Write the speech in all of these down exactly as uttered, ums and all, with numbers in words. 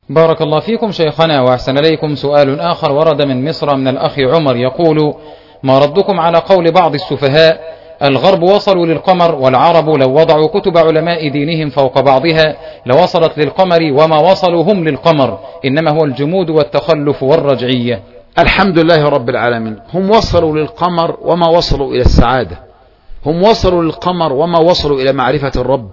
بارك الله فيكم شيخنا وأحسن إليكم. سؤال آخر ورد من مصر من الأخ عمر يقول: ما ردكم على قول بعض السفهاء الغرب وصلوا للقمر والعرب لو وضعوا كتب علماء دينهم فوق بعضها لوصلت للقمر وما وصلوا هم للقمر، إنما هو الجمود والتخلف والرجعية؟ الحمد لله رب العالمين. هم وصلوا للقمر وما وصلوا إلى السعادة، هم وصلوا للقمر وما وصلوا إلى معرفة الرب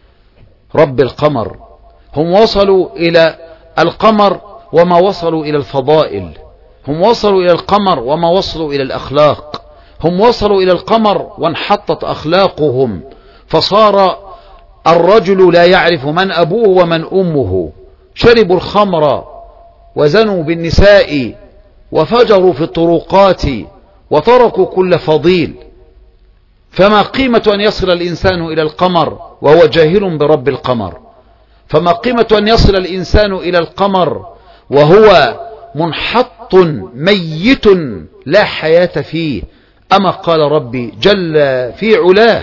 رب القمر، هم وصلوا إلى القمر وما وصلوا إلى الفضائل، هم وصلوا إلى القمر وما وصلوا إلى الأخلاق، هم وصلوا إلى القمر وانحطت أخلاقهم، فصار الرجل لا يعرف من أبوه ومن أمه، شربوا الخمر وزنوا بالنساء وفجروا في الطرقات وتركوا كل فضيل. فما قيمة أن يصل الإنسان إلى القمر وهو جاهل برب القمر؟ فما قيمة أن يصل الإنسان إلى القمر وهو منحط ميت لا حياة فيه؟ أما قال ربي جل في علاه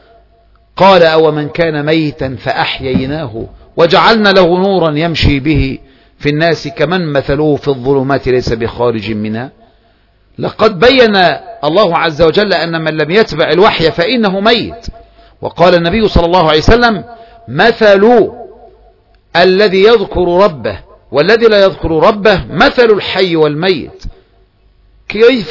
قال: أو من كان ميتا فأحييناه وجعلنا له نورا يمشي به في الناس كمن مثله في الظلمات ليس بخارج منها. لقد بين الله عز وجل أن من لم يتبع الوحي فإنه ميت. وقال النبي صلى الله عليه وسلم: مثل الذي يذكر ربه والذي لا يذكر ربه مثل الحي والميت. كيف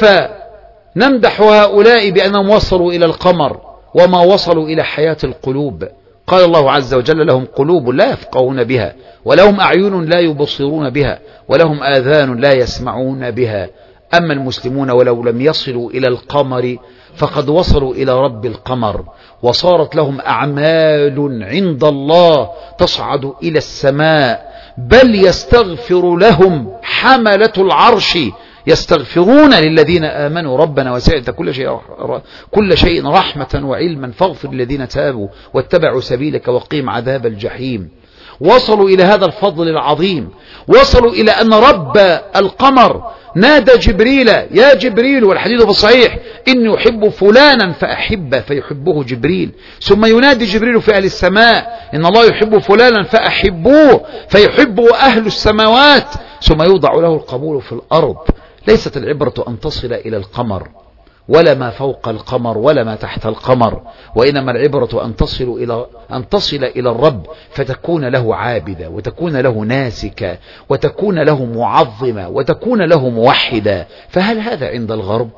نمدح هؤلاء بأنهم وصلوا إلى القمر وما وصلوا إلى حياة القلوب؟ قال الله عز وجل: لهم قلوب لا يفقهون بها، ولهم أعين لا يبصرون بها، ولهم آذان لا يسمعون بها. أما المسلمون ولو لم يصلوا إلى القمر فقد وصلوا إلى رب القمر، وصارت لهم أعمال عند الله تصعد إلى السماء، بل يستغفر لهم حملة العرش يستغفرون للذين آمنوا ربنا وسعت كل شيء كل شيء رحمة وعلما فاغفر للذين تابوا واتبعوا سبيلك وقيم عذاب الجحيم. وصلوا إلى هذا الفضل العظيم، وصلوا إلى أن رب القمر نادى جبريل: يا جبريل، والحديث في الصحيح: إني أحب فلانا فأحبه، فيحبه جبريل. ثم ينادي جبريل في أهل السماء: إن الله يحب فلانا فأحبوه، فيحبه أهل السماوات. ثم يوضع له القبول في الأرض. ليست العبرة أن تصل إلى القمر ولا ما فوق القمر ولا ما تحت القمر، وإنما العبرة أن تصل إلى أن تصل إلى الرب فتكون له عابدة، وتكون له ناسكة، وتكون له معظمة، وتكون له موحدة. فهل هذا عند الغرب؟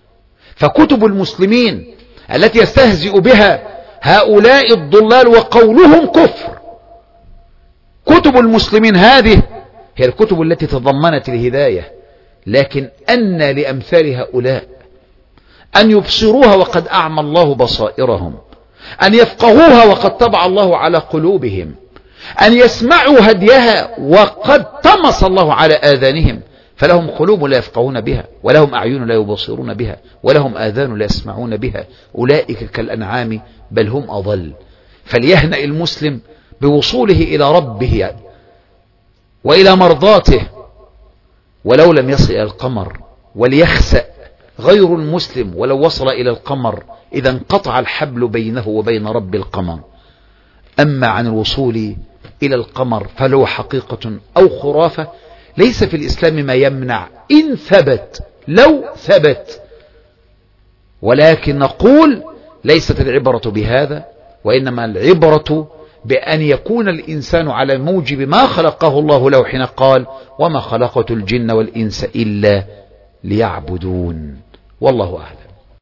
فكتب المسلمين التي يستهزئ بها هؤلاء الضلال وقولهم كفر، كتب المسلمين هذه هي الكتب التي تضمنت الهداية، لكن أن لأمثال هؤلاء أن يبصروها وقد أعمى الله بصائرهم، أن يفقهوها وقد طبع الله على قلوبهم، أن يسمعوا هديها وقد طمس الله على آذانهم. فلهم قلوب لا يفقهون بها، ولهم أعين لا يبصرون بها، ولهم آذان لا يسمعون بها. أولئك كالأنعام بل هم أضل. فليهنأ المسلم بوصوله إلى ربه وإلى مرضاته ولو لم يصل إلى القمر، وليخسأ غير المسلم ولو وصل إلى القمر إذا انقطع الحبل بينه وبين رب القمر. أما عن الوصول إلى القمر فلو حقيقة أو خرافة ليس في الإسلام ما يمنع إن ثبت، لو ثبت. ولكن نقول ليست العبرة بهذا، وإنما العبرة بأن يكون الإنسان على موجب ما خلقه الله له حين قال: وما خلقت الجن والإنس إلا ليعبدون. والله أعلم.